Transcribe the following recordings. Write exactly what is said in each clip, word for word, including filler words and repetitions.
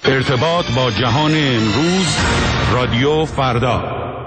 ارتباط با جهان امروز، رادیو فردا.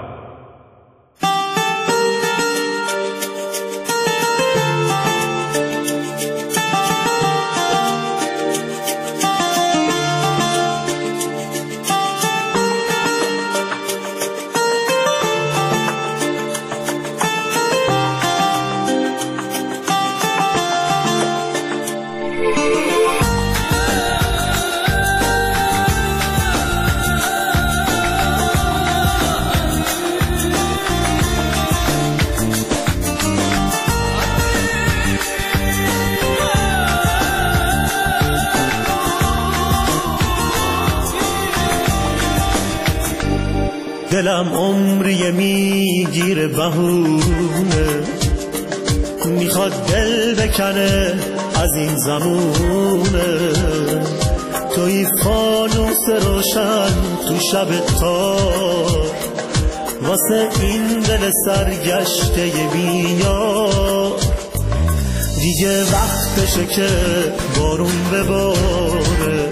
دلم عمری میگیره بهونه، میخواد دل بکنه از این زمونه. توی فانوس روشن تو شب تار، واسه این دل سرگشته بیار. دیگه وقتشه که بارون بباره،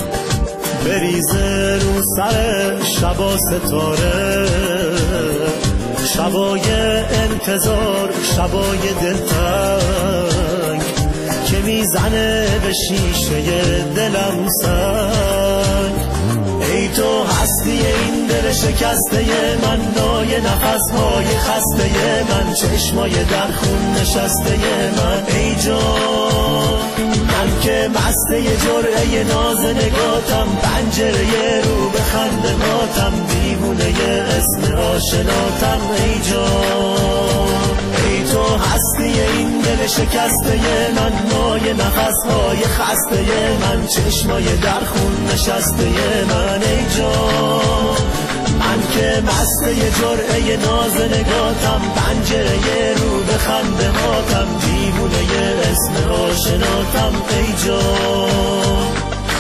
بریزه رو سر شبا ستاره. شبای انتظار، شبای دلتنگ که میزنه به شیشه دلم سنگ. ای تو هستی این دل شکسته من، نای نفسهای خسته من، چشمای در خون نشسته من. ای جان من که مسته جرعه ناز نگاتم، پنجره رو به خنده ماتم، دیوونه اسم آشناتم. ای جان ای تو هستی این دل شکسته من، نای نفسهای خسته من، چشمای در خون نشسته من. ای جان من که مسته جرعه ناز نگاتم، پنجره رو به خنده ماتم، دیوونه اسم آشناتم. ای جان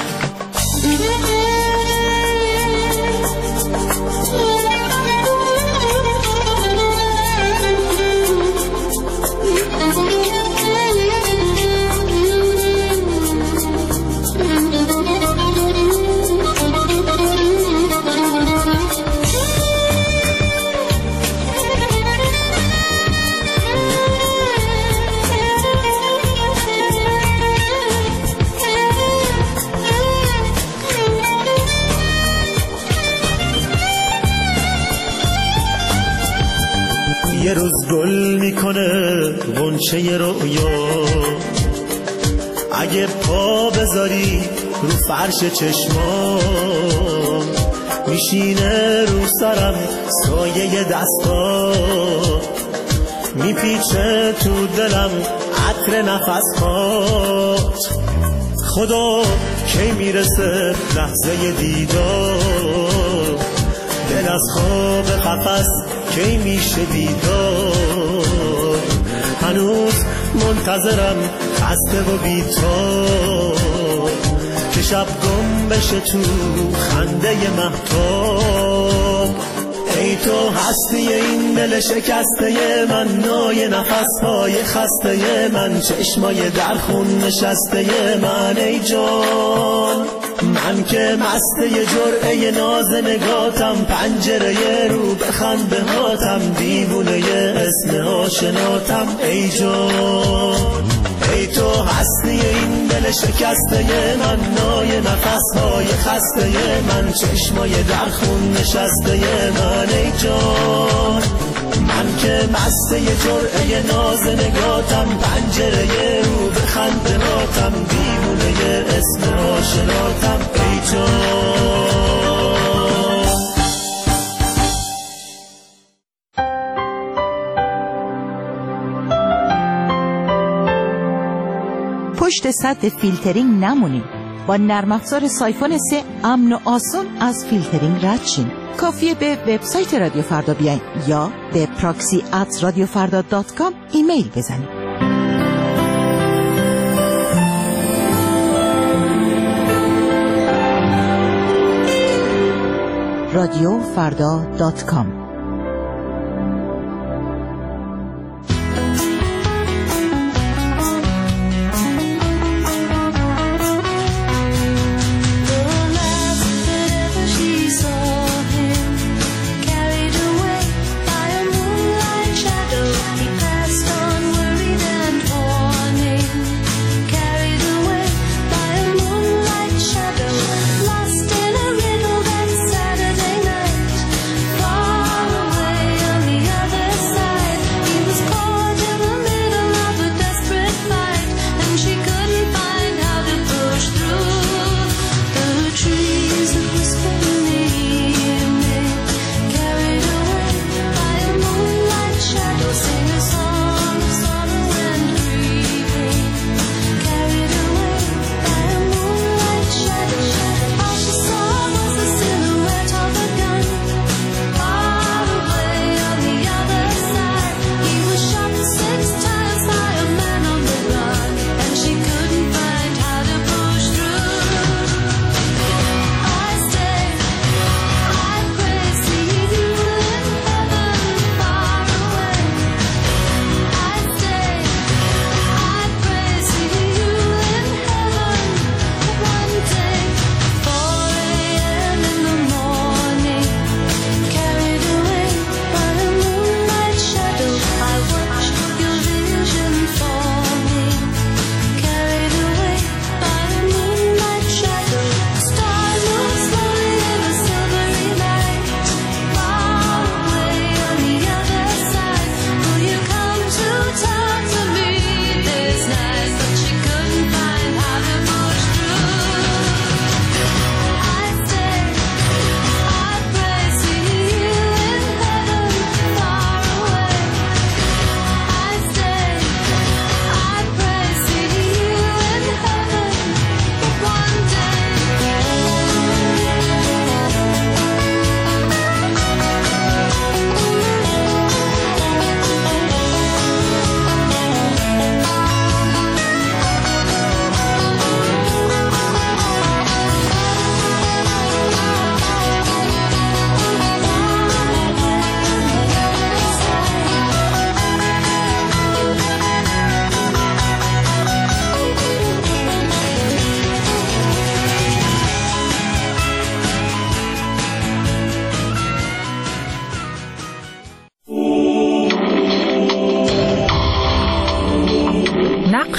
یه روز گل میکنه غنچه رویا، اگه پا بذاری رو فرش چشمام، میشینه رو سرم سایه دستا، میپیچه تو دلم عطر نفسات. خدا کی میرسه لحظه دیدار، دل از خواب قفس کی میشه بیدار. هنوز منتظرم خسته و بی‌تاب، که شب گم بشه تو خنده مهتاب. ای تو هستی این دل شکسته من، نای نفسهای خسته من، چشمای در خون نشسته من. ای جان من که مسته جرعه ناز نگاتم، پنجره رو بخند به هاتم، دیوونه اسم آشناتم. ای جان ای تو هستی این دل شکسته من، نای نفسهای خسته من، چشمای در خون نشسته من. ای جان من که مسته جرعه ناز نگاتم، پنجره رو بخند به هاتم، دیوونه اسم آشناتم. ای جان پشت سد فیلترینگ نمونید. با نرم افزار سایفون سه امن و آسان از فیلترینگ رد شین. کافیه به وبسایت رادیو فردا بیاین یا به پراکسی ات رادیو فردا دات کام ایمیل بزنید. رادیو فردا دات کام.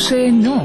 هوش نو.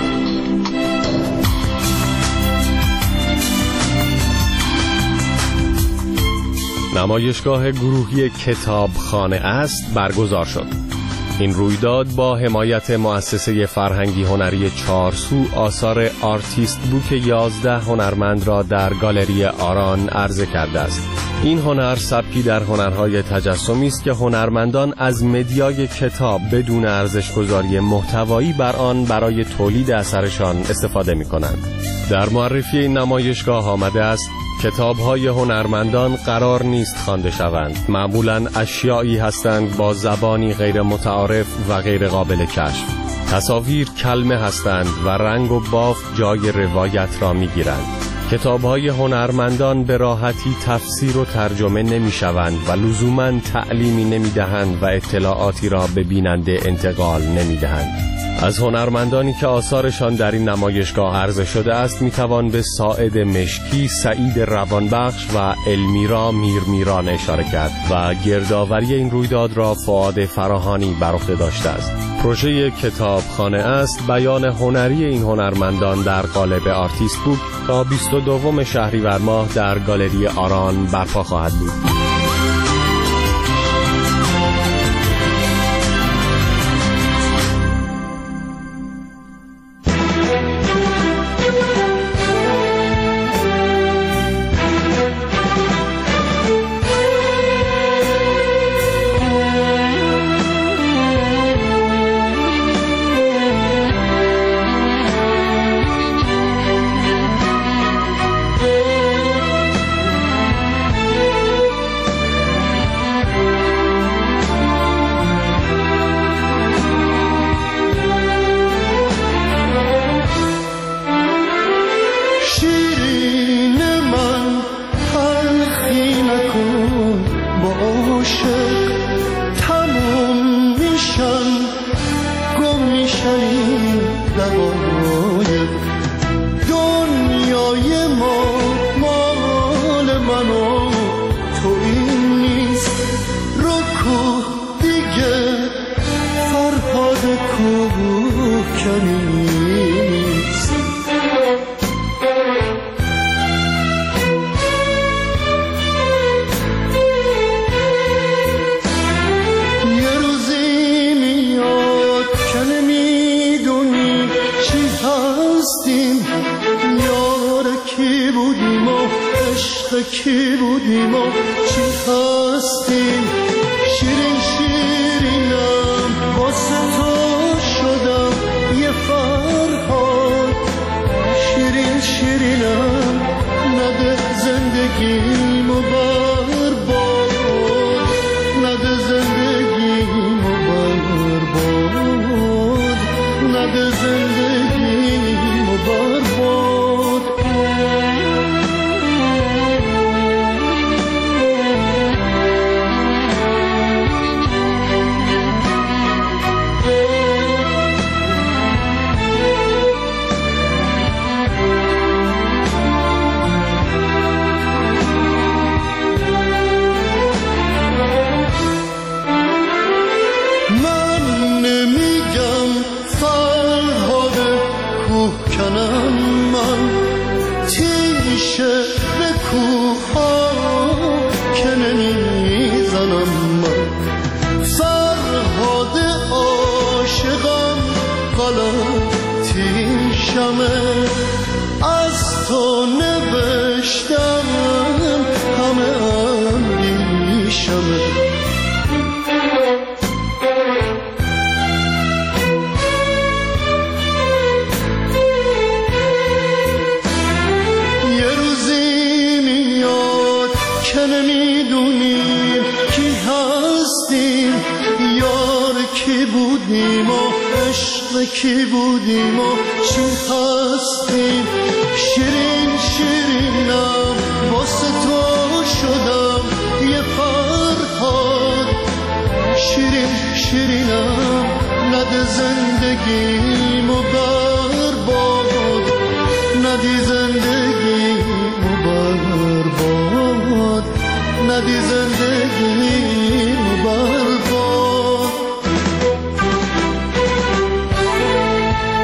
نمایشگاه گروهی کتابخانه است برگزار شد. این رویداد با حمایت مؤسسه فرهنگی هنری چارسو آثار آرتیست بوک یازده هنرمند را در گالری آران عرضه کرده است. این هنر سبکی در هنرهای تجسمی است که هنرمندان از مدیای کتاب بدون ارزش‌گذاری محتوایی بر آن برای تولید اثرشان استفاده می‌کنند. در معرفی این نمایشگاه آمده است کتاب‌های هنرمندان قرار نیست خوانده شوند. معمولاً اشیایی هستند با زبانی غیر متعارف و غیر قابل کشف. تصاویر کلمه هستند و رنگ و بافت جای روایت را می‌گیرند. کتاب‌های هنرمندان به راحتی تفسیر و ترجمه نمی‌شوند و لزوماً تعلیمی نمی‌دهند و اطلاعاتی را به بیننده انتقال نمی‌دهند. از هنرمندانی که آثارشان در این نمایشگاه عرضه شده است میتوان به ساعد مشکی، سعید روانبخش و المیرا میرمیران اشاره کرد و گردآوری این رویداد را فؤاد فراهانی بر عهده داشته است. پروژه کتابخانه است بیان هنری این هنرمندان در قالب آرتیست بوک تا بیست و دوم شهریور ماه در گالری آران برپا خواهد بود. کی بودیم و چی هستیم، شیرین شیرینم واسه تو شدم یه فرهاد، شیرین شیرینم نده زندگیمو برباد، نده زندگیمو برباد، نده زندگیمو برباد. از تو نوشتم همه اندیشمه، یه روزی میاد که نمیدونیم کی هستیم، یار کی بودیم و عشق کی بودیم و چی هستیم، شیرین شیرینم واسه تو شدم یه فرهاد، شیرین شیرینم نده زندگیمو برباد، ندی زندگیمو برباد، ندی زندگیمو برباد.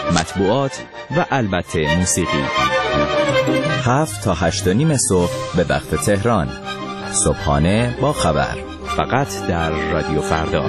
مطبوعات و البته موسیقی. هفت تا هشت و نیم صبح به وقت تهران. صبحانه با خبر، فقط در رادیو فردا.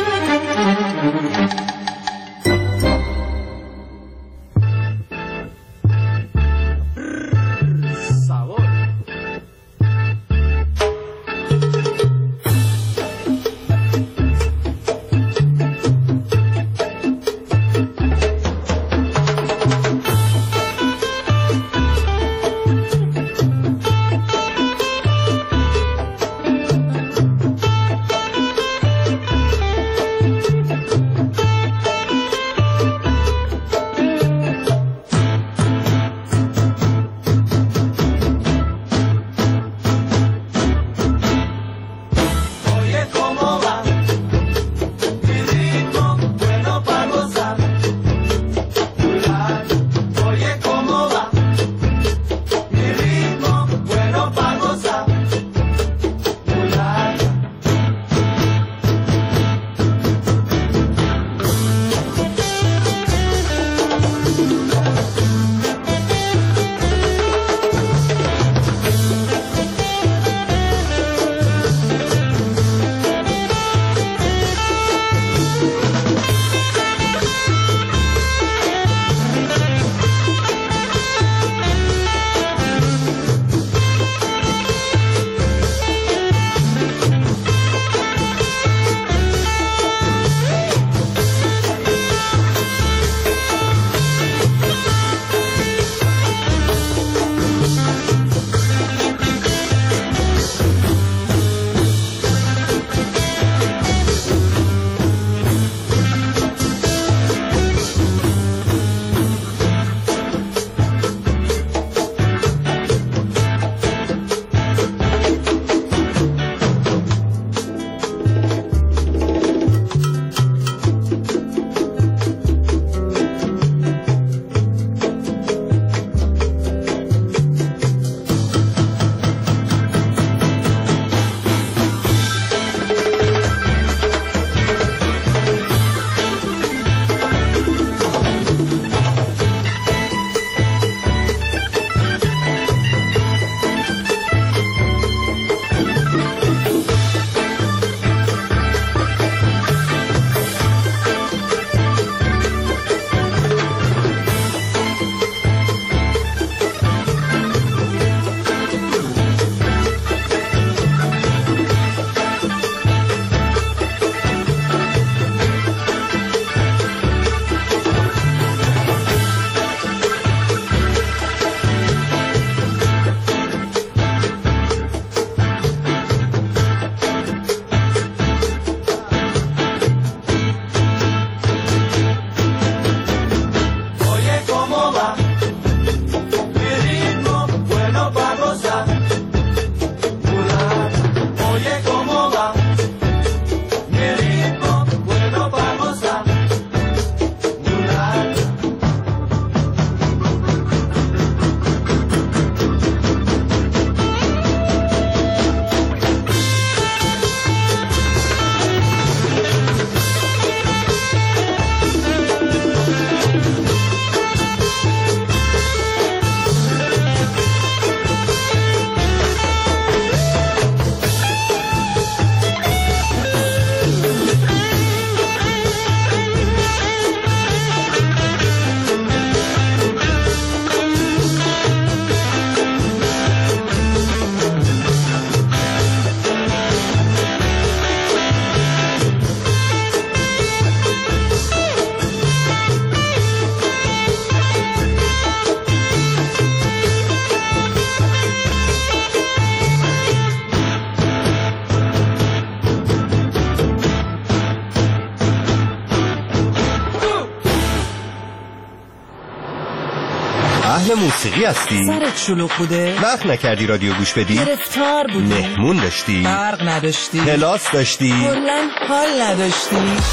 اهل موسیقی هستی؟ سرت شلوغ بوده؟ وقت نکردی رادیو گوش بدی؟ گرفتار بودی؟ مهمون داشتی؟ برق نداشتی؟ کلاس داشتی؟ کلاً حال نداشتی؟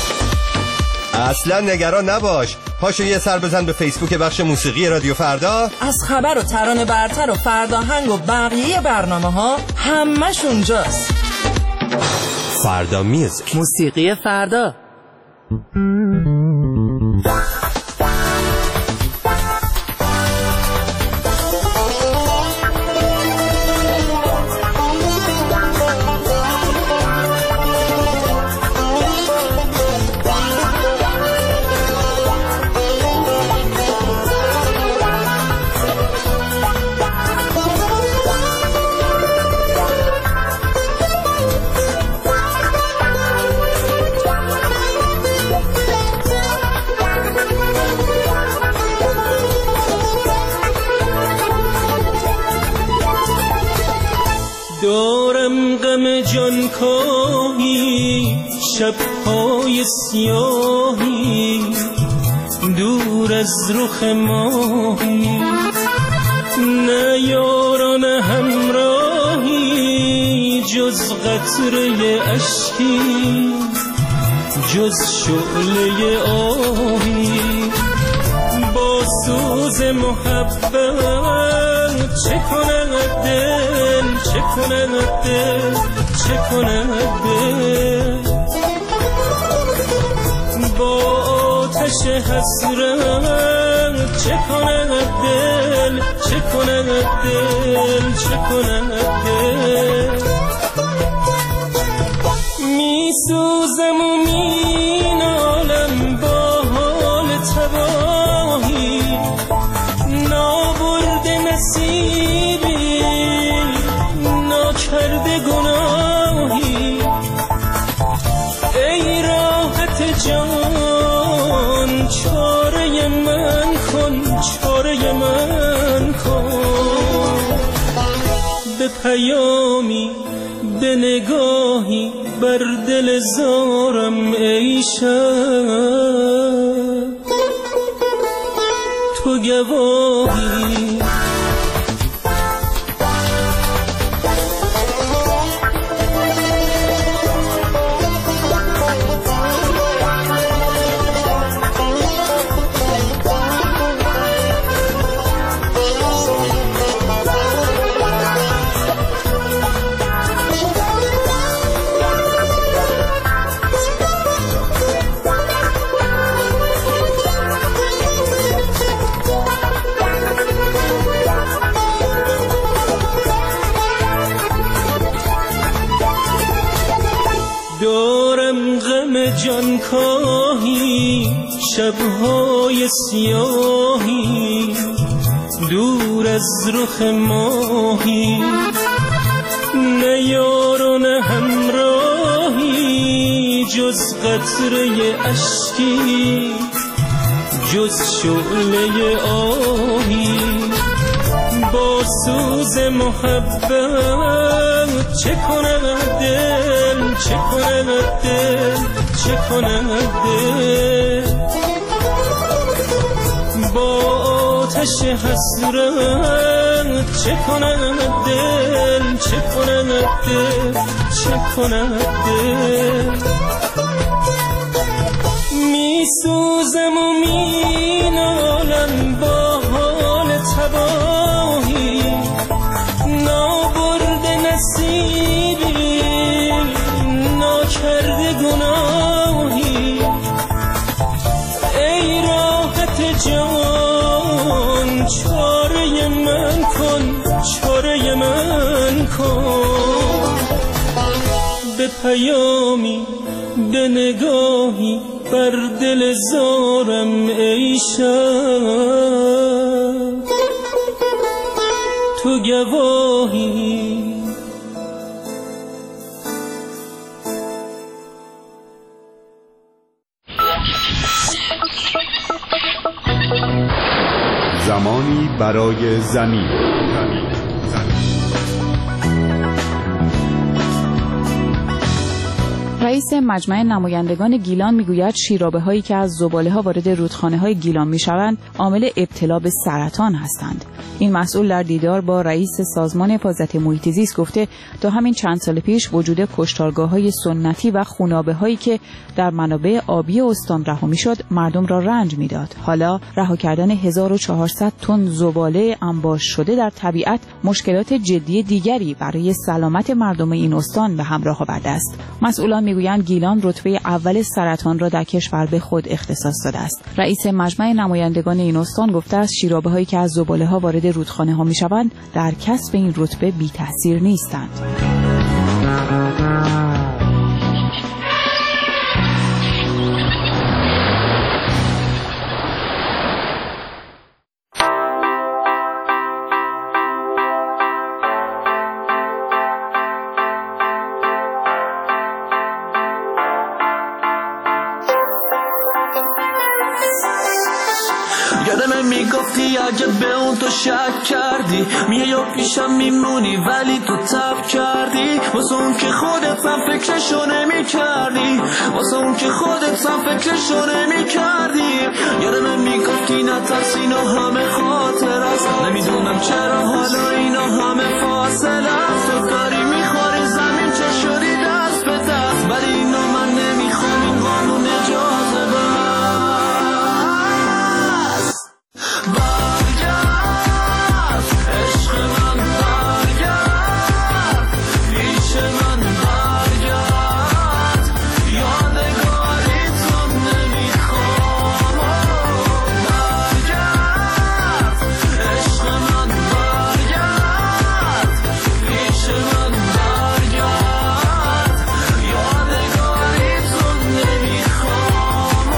اصلا نگران نباش، پاشو یه سر بزن به فیسبوک بخش موسیقی رادیو فردا. از خبر و ترانه برتر و فرداهنگ و بقیه برنامه ها همش اونجاست. فردا میوزیک، موسیقی فردا. شب‌های سیاهی دور از رخ ماهی، نه یاران همراهی جز قطره اشکی، جز شعله آهی. با سوز محبت چه کند دل، چه کند دل، چه کند دل. با آتش حسرت چه کند دل، چه کند دل، چه کند دل. می سوزم و می نالم با حال تباهی، نابرد نصیبی، ناکرده گناهی. ای راحت جان چاره من کن، چاره من کن. به پیامی به نگاهی بر دل زارم ای شب تو گواهی. جانکاهی شب‌های سیاهی دور از رخ ماهی، نه یار و نه همراهی جز قطره اشکی، جز شعله آهی. با سوز محبت چه کند دل، چه کند دل، چه کند دل. با آتش حسرت چه کند دل، چه کند دل، چه کند دل. می سوزم و می نالم با حال تباهی، نابرد نصیبی، ناکرده گناهی. ای راحت جان چاره من کن، چاره من کن. به پیامی به نگاهی بر دل زارم ای شب تو گواهی. زمانی برای زمین. رئیس مجمع نمایندگان گیلان میگوید شیرابه‌هایی که از زباله‌ها وارد رودخانه‌های گیلان میشوند عامل ابتلا به سرطان هستند. این مسئول در دیدار با رئیس سازمان حفاظت محیط زیست گفته تا همین چند سال پیش وجود کشتارگاه‌های سنتی و خونابه‌هایی که در منابع آبی استان رها می‌شد مردم را رنج می‌داد. حالا رها کردن هزار و چهارصد تن زباله انباش شده در طبیعت مشکلات جدی دیگری برای سلامت مردم این استان به همراه آورده است. مسئولان میگویند گیلان رتبه اول سرطان را در کشور به خود اختصاص داده است. رئیس مجمع نمایندگان این استان گفته است شیرابه‌هایی که از زباله‌ها وارد رودخانه‌ها می‌شوند در کسب این رتبه بی تأثیر نیستند. یادم میگفتی اگه به اون تو شک کردی میای و پیشم میمونی ولی تو تب کردی واسه اون که خودت هم فکرشو نمی کردی واسه اون که خودت هم فکرشو نمی کردی یادم میگفتی نترس اینا همه خاطر است نمیدونم چرا حالا اینا همه فاصله است تو داری میخوری زمین چه شدی دست به دست ولی اینا من نمیخوام این قانون اجازه بست برگرد عشق من برگرد پیش من برگرد یادگاری تو نمیخوام برگرد عشق من برگرد پیش من برگرد یادگاری تو نمیخوام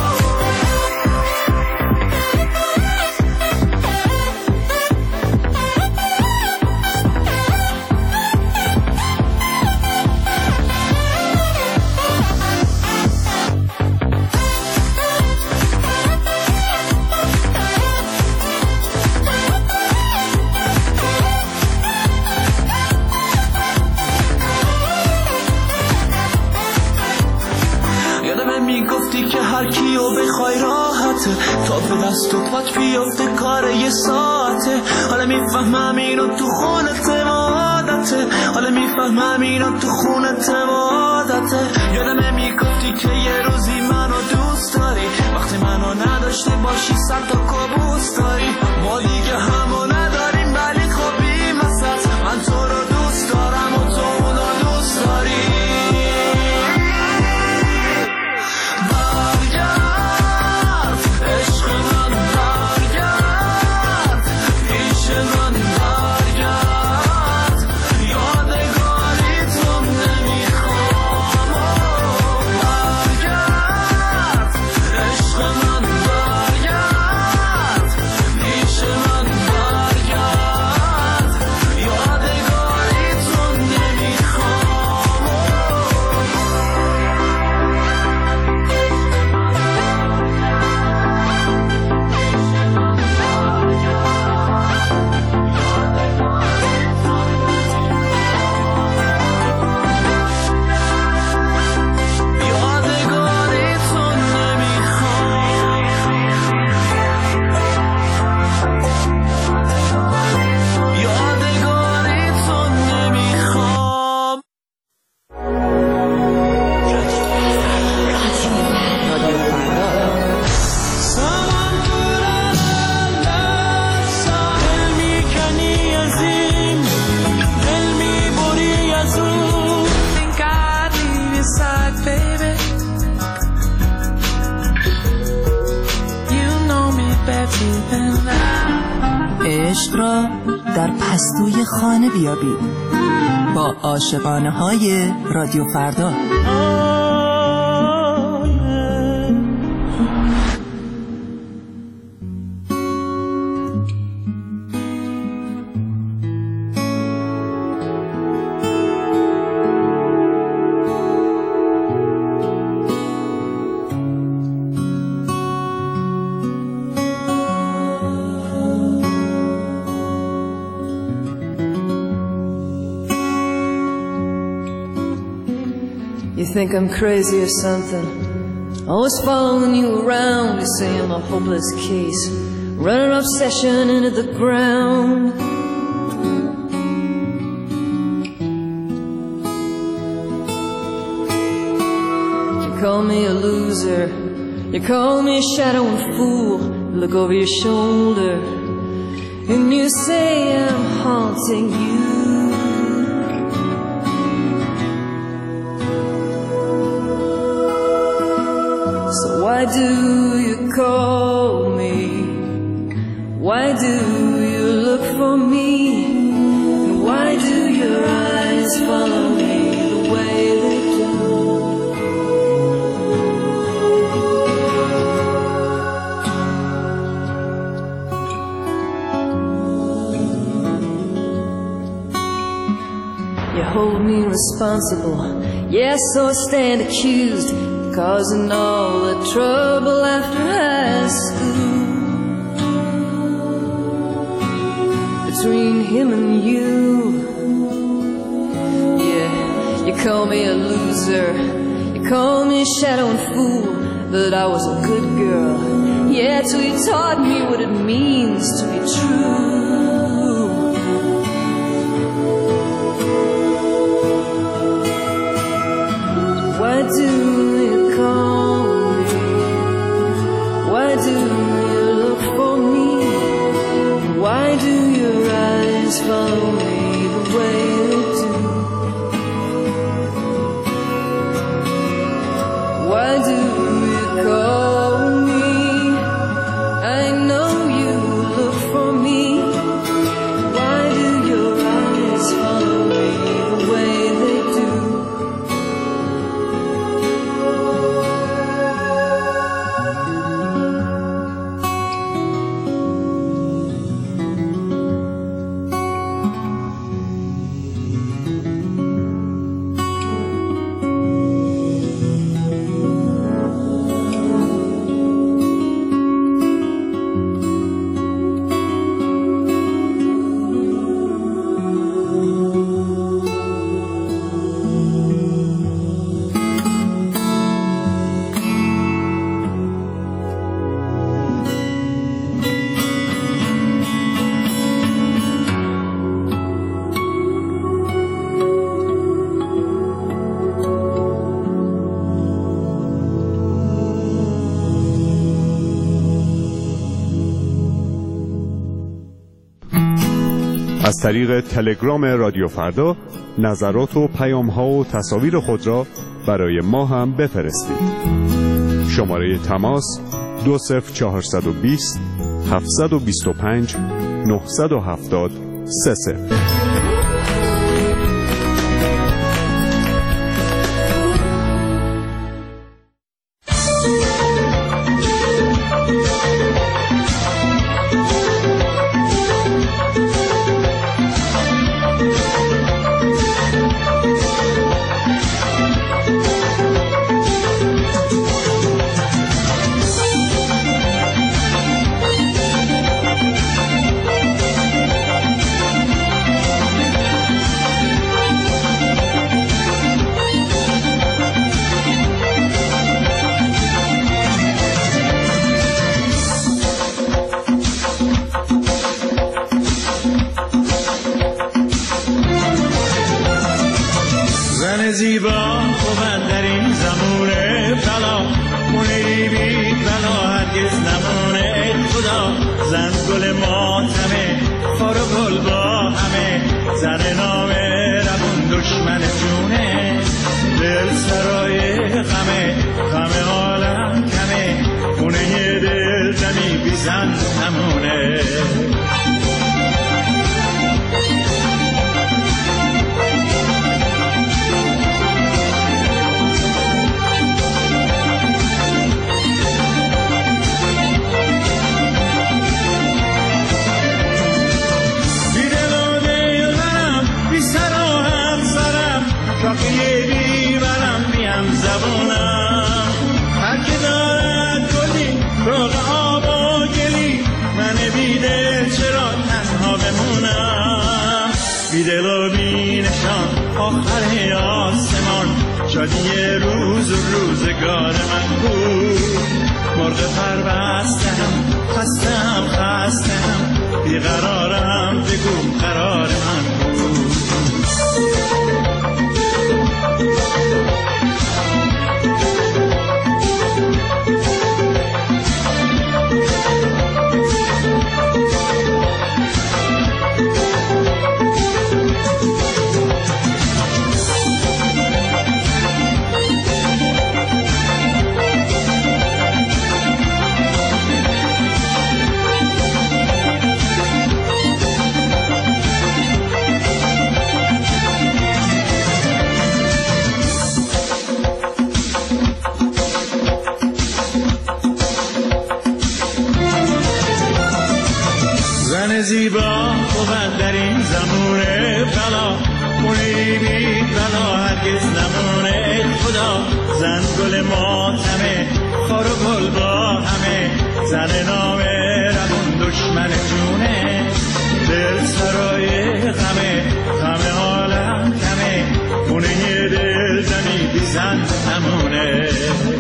یادمه میگفتی که هر کیو بخوای راحته تا به دست و پات بیفته کار یه ساعته حالا میفهمم اینو تو خونت عادته حالا میفهمم اینو تو خونت عادته یادمه میگفتی که یه روزی منو دوست داری وقتی منو نداشته باشی سر تا کابوس داری ما دیگه همو نداریم ولی خب بی وسط من تو رو دوست دارم و تو اونو دوست داری برگرد عشق من برگرد پیش من برگرد یادگاری تو نمیخوام برگرد عشق من برگرد پیش من برگرد یادگاری تو نمیخوام یادگاری تو نمیخوام یادگاری تو نمیخوام سامان برندر ساحل میکنی از این دل میبری از اون Think I'd leave your side baby You know me better than that عشق را در پستوی خانه بیابید با عاشقانه های رادیو فردا. You think I'm crazy or something? Always following you around. You say I'm a hopeless case, run an obsession into the ground. You call me a loser, you call me a shadow and fool. Look over your shoulder and you say I'm haunting you. So why do you call me? Why do you look for me? And why do your eyes follow me the way they do? You hold me responsible, yes, so I stand accused, causing all the trouble after high school. between him and you. Yeah, you call me a loser, you call me a shadow and fool, but I was a good girl. Yeah, till you taught me what it means to be true. Why do you call me? Why do you look for me? Why do your eyes follow me the way they do? Why do you call me? I know you look for me. Why do your eyes follow me the way they do? از طریق تلگرام رادیو فردا نظرات و پیام‌ها و تصاویر خود را برای ما هم بفرستید. شماره تماس دو صفر چهارصد و بیست هفتصد و بیست و پنج نهصد و هفتاد سه صفر. زیبا خوبن در این زمونه بلا مونی بی بلا هرگز نمونه خدا زن گل ماتمه خار و گل با همه زن نامه ربون دشمن جونه دل سرای غمه غم عالم کمه خونه دل دمی بی زن نمونه بیدل و بینشان آخر آسمان شادی روز و روزگار من بود مرغ پربستم خستم خستم بیقرارم بگو قرار من بود زیبا خوبن در این زمونه بلا مونی بی بلا هرگز نمونه خدا زن گل ماتمه خار و گل با همه زن نامه رمون دشمن جونه دل سرای غمه غم عالم کمه خونه دل زمی بیزن نمونه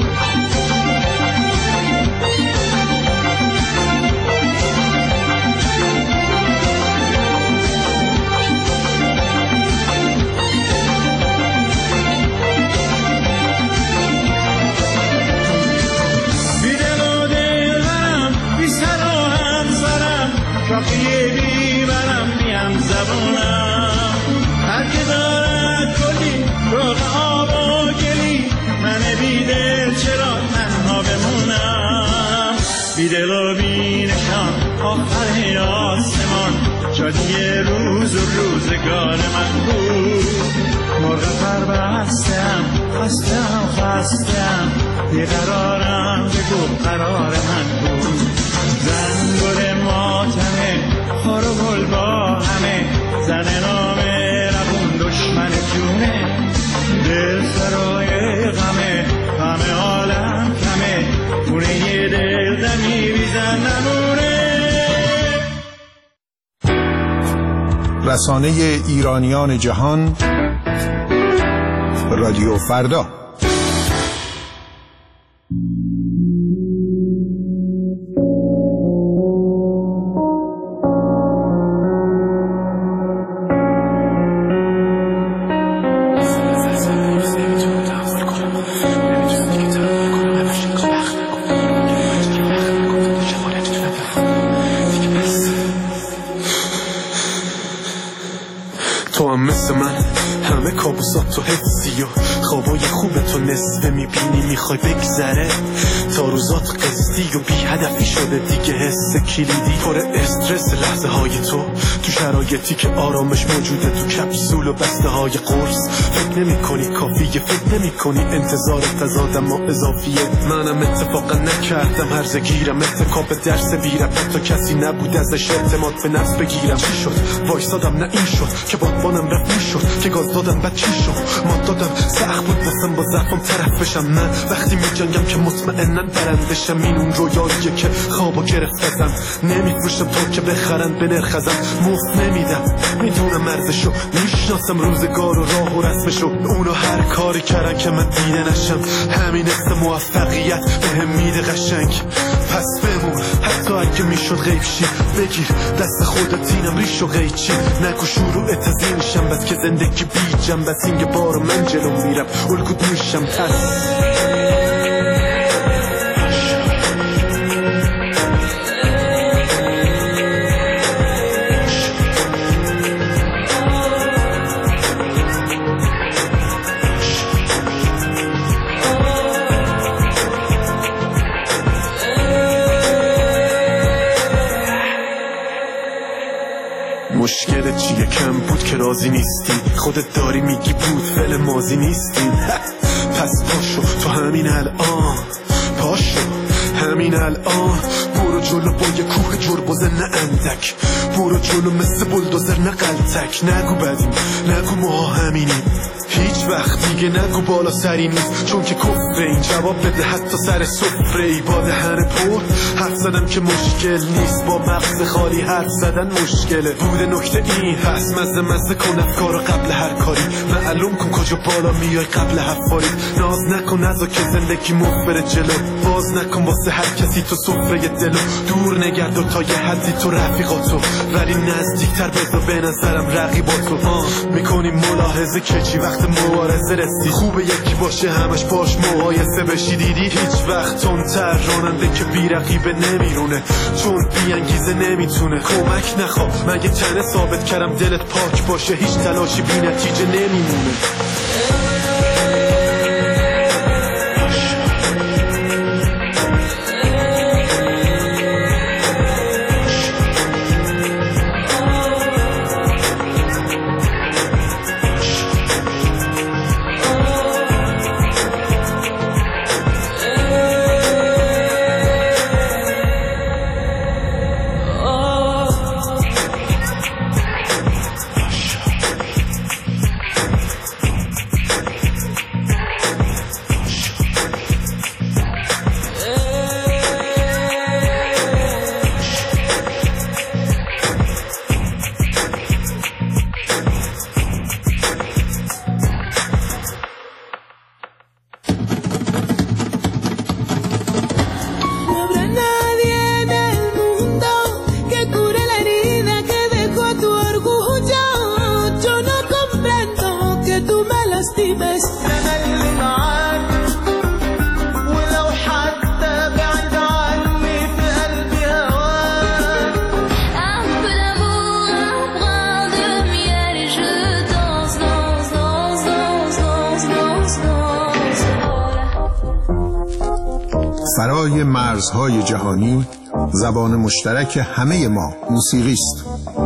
شاقیه بیبرم میم زبونم هر که دارد کلی روغ آب و گلی من بیدل چرا تنها بمونم بیدل و بینشان آخر آسمان شادی روز و روزگار من بود مرغ پر بستم خستم خستم بیقرارم بگو قرار من بود زن گل ماتمه خار و گل با همه زن نامه ربون دشمن جونه دل سرای غمه غم عالم کمه خونه یه دل دمی بیزن نمونه. رسانه ایرانیان جهان رادیو فردا. تو هم مثل من همه کابوسات تو حفظی و خوابای خوب تو نصفه میبینی میخوای بگذره تا روزات قصدی و بی هدفی شده دیگه حس کلیدی پر استرس لحظه های تو تو شرایطی که آرامش موجوده تو کپسول و بسته های قرص فکر نمی کنی کافیه فکر نمی کنی انتظار تزادم ما اضافیه منم اتفاقا نکردم هرزه گیرم اتکاب درس بیرم تا کسی نبود ازش اعتماد به نفس بگیرم چی شد وایسادم نه این شد که بادبانم رفت شد که گاز دادم بعد چی شد ما دادم سخت بود دستم با ضعفم طرف بشم من وقتی می جنگم که مطمئنن برندشم این اون رویاییه که خوابو گرفتم نمیفروشم تا که بخرن به نرخ ازم مفت نمیدم میدونم ارزشو میشناسم روزگار و راه و رسمشو اونو هر کاری کردن که من دیده نشم همین است موفقیت بهم میده قشنگ پس بمون حتی اگه میشد غیب شی بگیر دست خودت اینم ریش و قیچی نگو شروع تزینشم بس که زندگی بی جنب از اینگه بارو من جلو میرم الگود میشم پس مشکل چیه کم بود که راضی نیستی خودت داری میگی بود فعل ماضی نیستیم پس پاشو تو همین الان پاشو همین الان برو جلو با یه کوه جربوزه نه اندک برو جلو مثل بلدوزر نه قلتک نگو بدیم نگو ما همینیم هیچ وقت دیگه نگو بالا سری نیست چون که کفره این جواب بده حتی سر سفره ای با دهن پر حرف زدم که مشکل نیست با مغز خالی حرف زدن مشکله بوده نکته این هست مزه مزه کن افکارو قبل هر کاری معلوم کن کجا بالا میای قبل حفاری ناز نکن نزا که زندگی مخبر جلو باز نکن واسه هر کسی تو سفره دلو دور نگرد و تا یه حدی تو رفیقاتو ولی نزدیکتر بذار به نظرم رقیباتو میکنی ملاحظه که چی وقت مبارزه رسی خوبه یکی باشه همش باش مقایسه بشی دیدی هیچ وقت تندتر راننده که بی رقیبه نمیرونه چون بی انگیزه نمیتونه کمک نخوا مگه تنه ثابت کردم دلت پاک باشه هیچ تلاشی بی نتیجه نمیمونه فرای مرزهای جهانی زبان مشترک همه ما موسیقی است.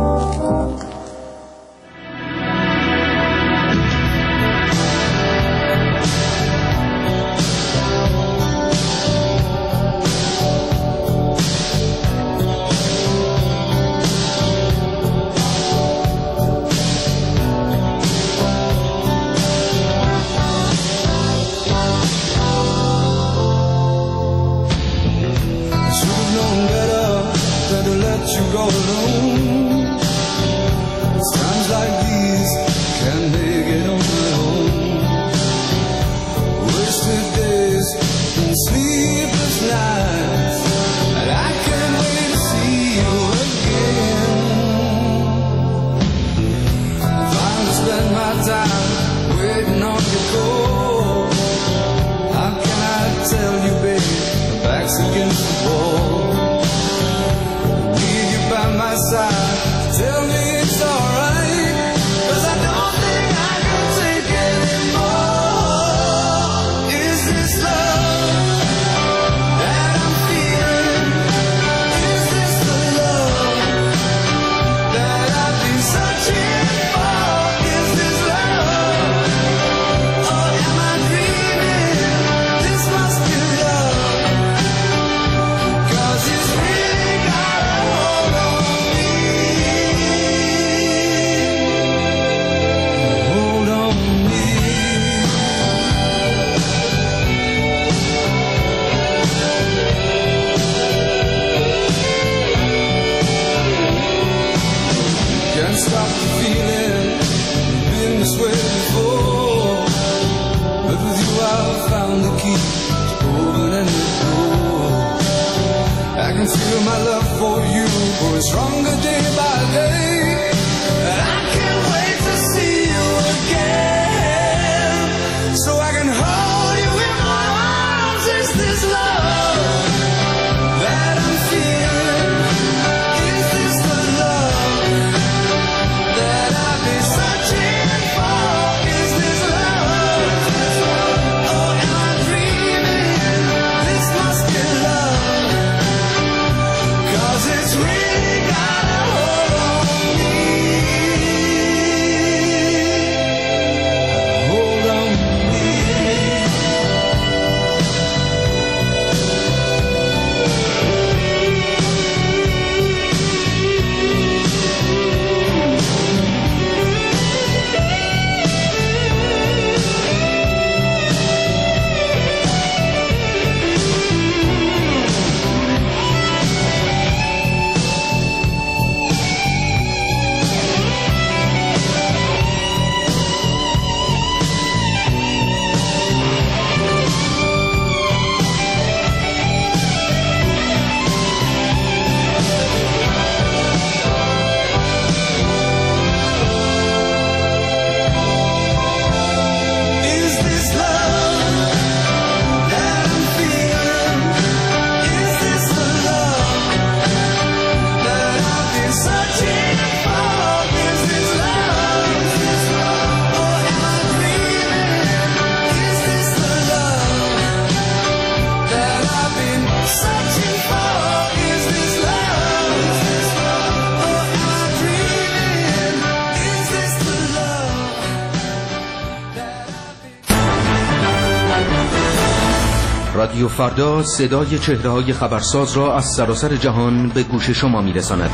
رادیو فردا صدای چهره‌های خبرساز را از سراسر جهان به گوش شما می‌رساند.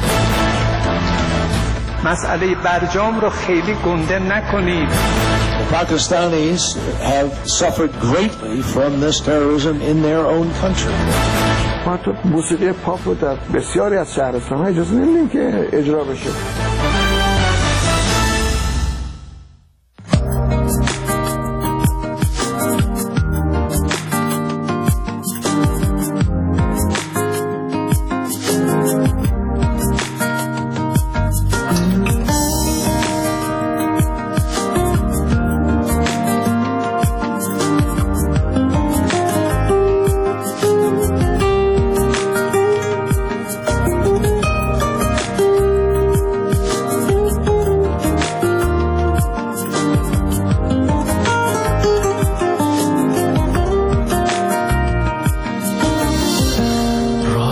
مسئله برجام را خیلی گنده نکنید. Pakistanis have suffered greatly from this terrorism in their own country. ما تو موسیقی پاپ رو در بسیاری از شهرستان‌ها اجازه نمیدیم که اجرا بشه.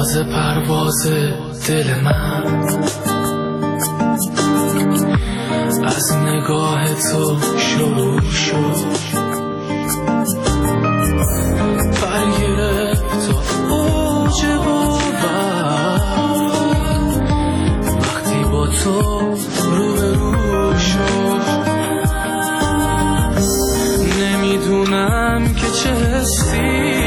راز پرواز دل من از نگاه تو شروع شد، برگرفت تا اوج باور وقتی با تو روبرو شد. نمیدونم که چه حسی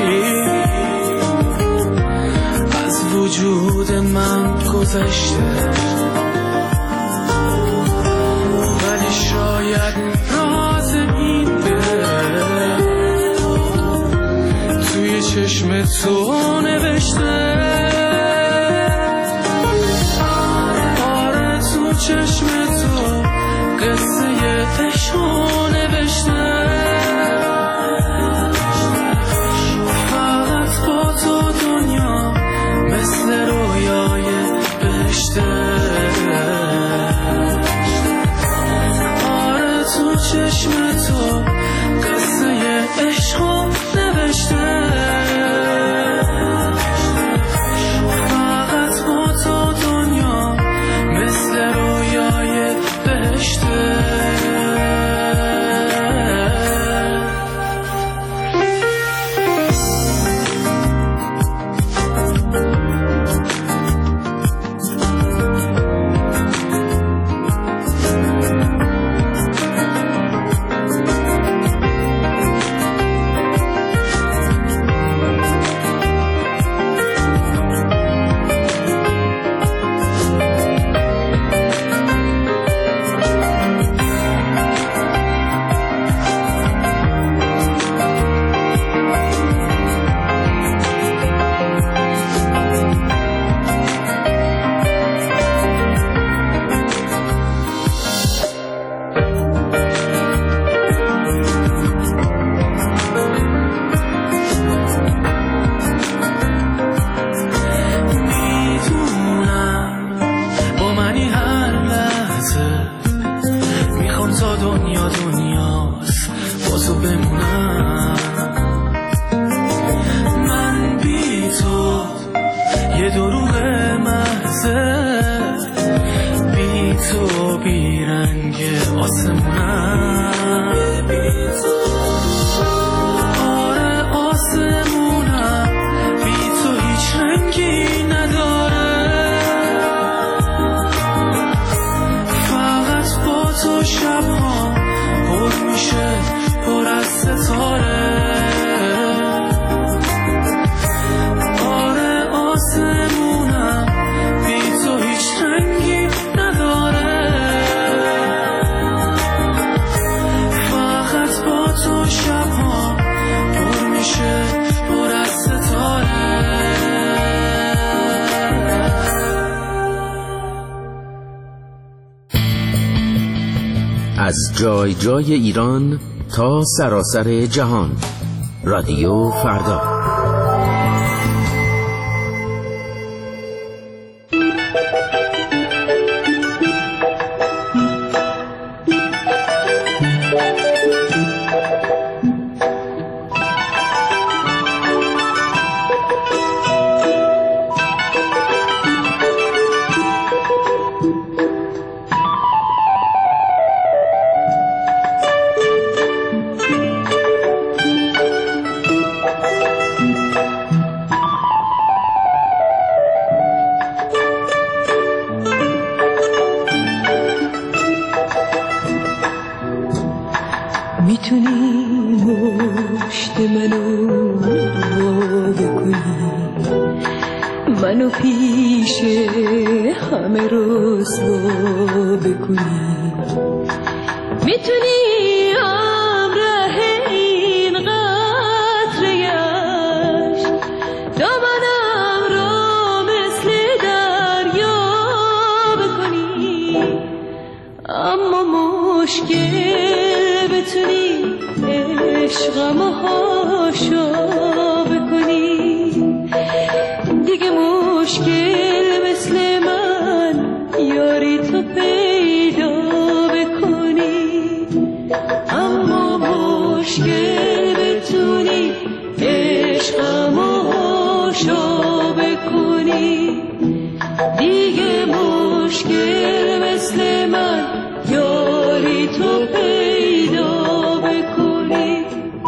از وجود من گذشته، ولی شاید راز این دل توی چشم تو نوشته. آره تو چشم تو قصه عشقو نوشته. فقط با تو دنیا مثل رویای بهشته. آره تو چشم تو قصه عشقو نوشته. فقط با تو دنیا مثل رویای بهشته. از جای جای ایران تا سراسر جهان، رادیو فردا. منو پیش همه رسوا بکنی. میتونی همراه این قطره‌اش دامنم رو مثل دریا بکنی، اما مشکل بتونی عشقم هاشا بکنی. دیگه مشکل مثل من یاری تو پیدا بکنی، اما مشکل بتونی عشقم هاشا بکنی، دیگه مشکل مثل من یاری تو پیدا بکنی.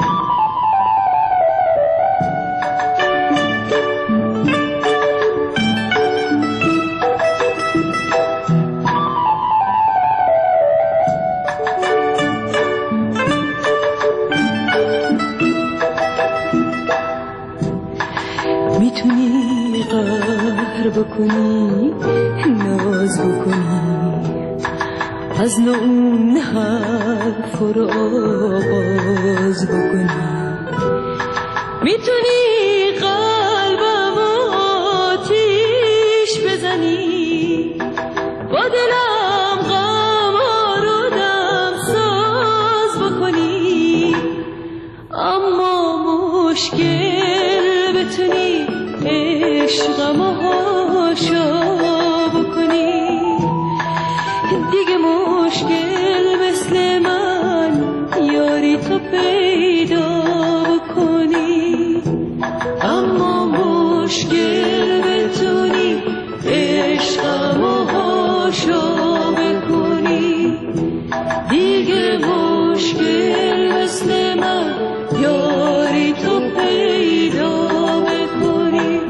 میتونی قهر بکنی، ناز بکنی، از نو اون حرف رو آغاز بکنی. میتونی قلبم آتیش بزنی، با دلم غم رو دم ساز بکنی، اما مشکل بتونی عشقم هاشا بکنی، دیگه مشکل مثل من یاری تو پیدا بکنی، اما مشکل بتونی عشقم هاشا بکنی، دیگه مشکل مثل من یاری تو پیدا بکنی.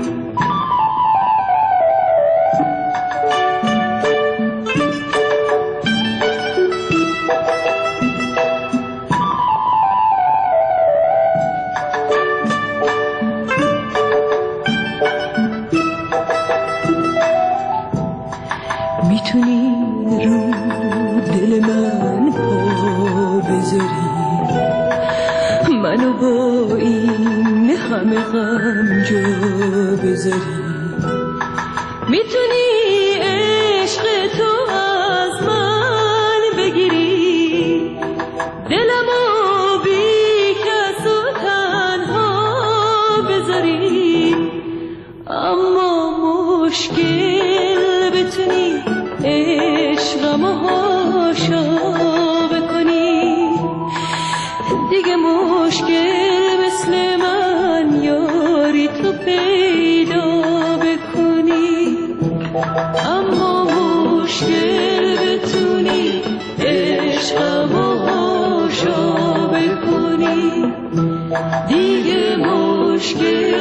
میتونی رو دل من پا بذاری، منو با این همه غم جا بذاری. میتونی عشق تو از من بگیری، دلمو بی کس و تنها بذاری، اما مشکل بتونی عشقم هاشا بکنی، دیگه مشکل مثل من یاری تو پیدا بکنی، اما مشکل بتونی عشقم هاشا بکنی، دیگه مشکل